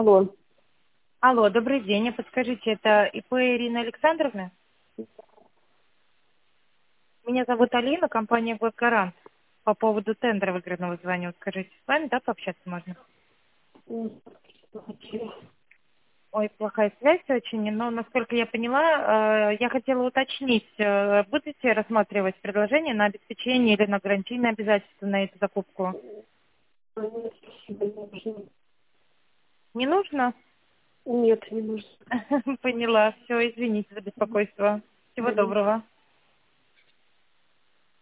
Алло. Алло, добрый день. Подскажите, это ИП Ирина Александровна? Меня зовут Алина, компания «Госгарант». По поводу тендера выигранного звоню. Скажите, с вами, да, пообщаться можно? Ой, плохая связь очень, но, насколько я поняла, я хотела уточнить, будете рассматривать предложение на обеспечение или на гарантийное обязательство на эту закупку? Не нужно? Нет, не нужно. Поняла. Все, извините за беспокойство. Всего доброго.